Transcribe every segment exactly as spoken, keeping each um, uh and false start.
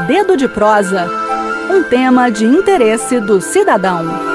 Dedo de Prosa, um tema de interesse do cidadão.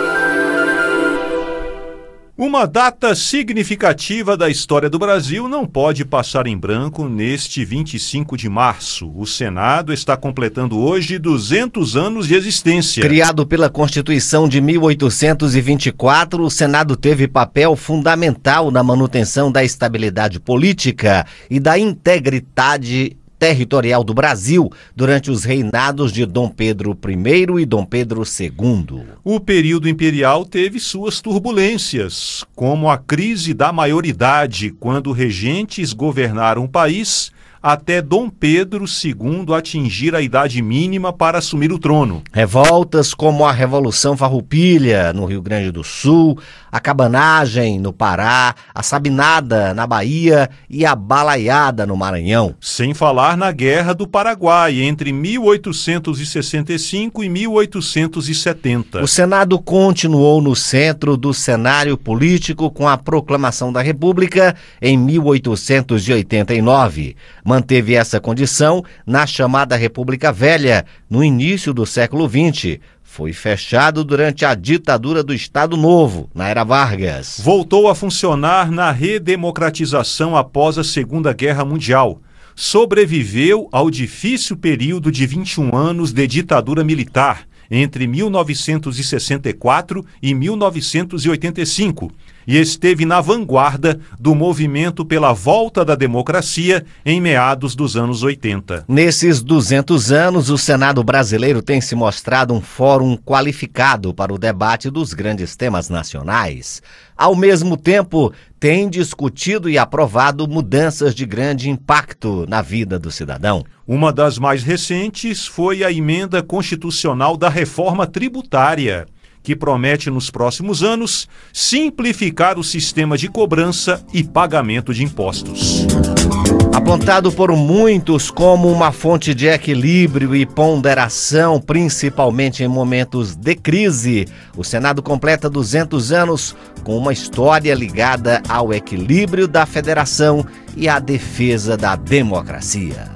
Uma data significativa da história do Brasil não pode passar em branco neste vinte e cinco de março. O Senado está completando hoje duzentos anos de existência. Criado pela Constituição de mil oitocentos e vinte e quatro, o Senado teve papel fundamental na manutenção da estabilidade política e da integridade territorial do Brasil durante os reinados de Dom Pedro I e Dom Pedro segundo. O período imperial teve suas turbulências, como a crise da maioridade, quando regentes governaram o país até Dom Pedro segundo atingir a idade mínima para assumir o trono. Revoltas como a Revolução Farroupilha, no Rio Grande do Sul, a Cabanagem, no Pará, a Sabinada, na Bahia e a Balaiada, no Maranhão. Sem falar na Guerra do Paraguai, entre mil oitocentos e sessenta e cinco e mil oitocentos e setenta. O Senado continuou no centro do cenário político com a proclamação da República em mil oitocentos e oitenta e nove. Manteve essa condição na chamada República Velha, no início do século vinte. Foi fechado durante a ditadura do Estado Novo, na Era Vargas. Voltou a funcionar na redemocratização após a Segunda Guerra Mundial. Sobreviveu ao difícil período de vinte e um anos de ditadura militar, entre mil novecentos e sessenta e quatro e mil novecentos e oitenta e cinco, e esteve na vanguarda do movimento pela volta da democracia em meados dos anos oitenta. Nesses duzentos anos, o Senado brasileiro tem se mostrado um fórum qualificado para o debate dos grandes temas nacionais. Ao mesmo tempo, tem discutido e aprovado mudanças de grande impacto na vida do cidadão. Uma das mais recentes foi a emenda constitucional da reforma tributária, que promete nos próximos anos simplificar o sistema de cobrança e pagamento de impostos. Apontado por muitos como uma fonte de equilíbrio e ponderação, principalmente em momentos de crise, o Senado completa duzentos anos com uma história ligada ao equilíbrio da federação e à defesa da democracia.